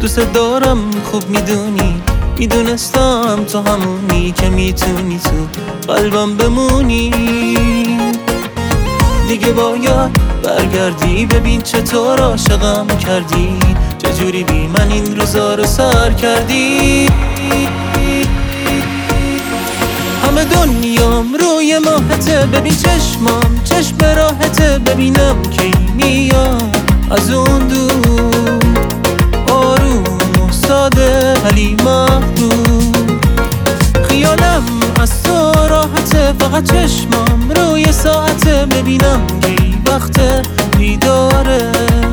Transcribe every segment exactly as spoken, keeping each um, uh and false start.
دوست دارم خوب میدونی، میدونستم تو همونی که میتونی تو قلبم بمونی. دیگه باید برگردی ببین چطور عاشقم کردی، چجوری بی من این روزا رو سر کردی. همه دنیام روی ماهته، ببین چشمام چشم راحته، ببینم کی میاد از اون دور، آروم و ساده ولی محبوب. خیالم از تو راحته، فقط چشمام روی ساعته، ببینم کی وقت دیداره،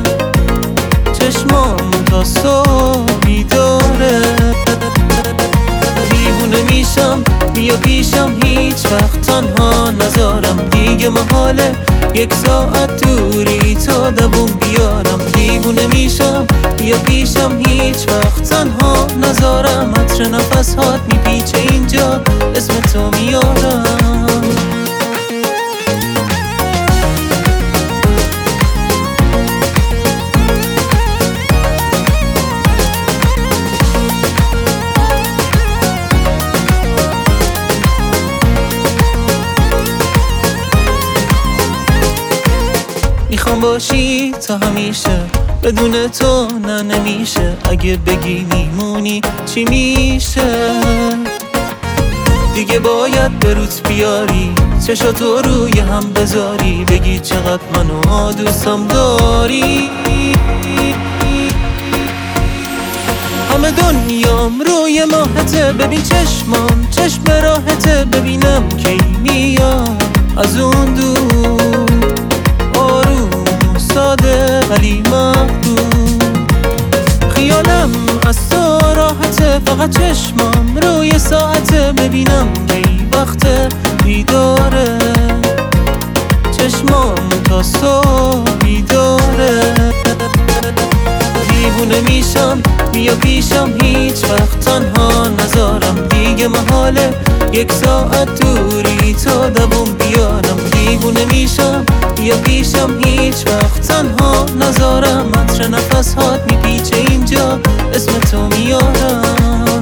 چشمام تا صبح بیداره. دیوونه میشم بیا پیشم، هیچ وقت تنها نذارم، دیگه محاله یک ساعت دوری تو دووم بیارم. دیوونه میشم بیا پیشم، هیچ وقت تنها نذارم، عطر نفس هات میپیچه اینجا اسم تو میارم. میخوام باشی تا همیشه، بدون تو نه نمیشه، اگه بگی میمونی چی میشه. دیگه باید به روت بیاری، چشاتو روی هم بذاری، بگی چقدر منو دوستم داری. همه دنیام روی ماهته، ببین چشمام چشم راحته، ببینم کی میاد از اون دور، آروم ساده ولی محبوب. خیالم از تو راحته، فقط چشمام روی ساعته، ببینم کی وقت دیداره، چشمام تا صبح بیداره. دیوونه میشم بیا پیشم، هیچ وقت تنها نذارم، دیگه محاله یک ساعت دوری تو دووم بیارم. دیوونه میشم بیا پیشم، هیچ وقت تنها نذارم، عطر نفس هات میپیچه اینجا اسم تو میارم.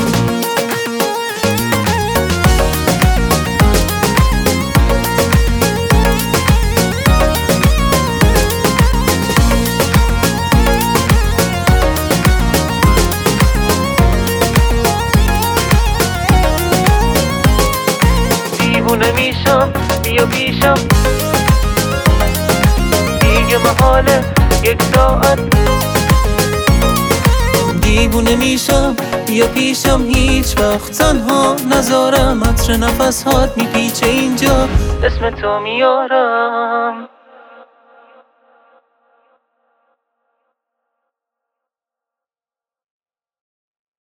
دیوونه میشم بیا پیشم، دیگه محاله یک ساعت. دیوونه میشم بیا پیشم، هیچ وقت تنها نذارم، عطر نفس هات میپیچه اینجا اسم تو میارم.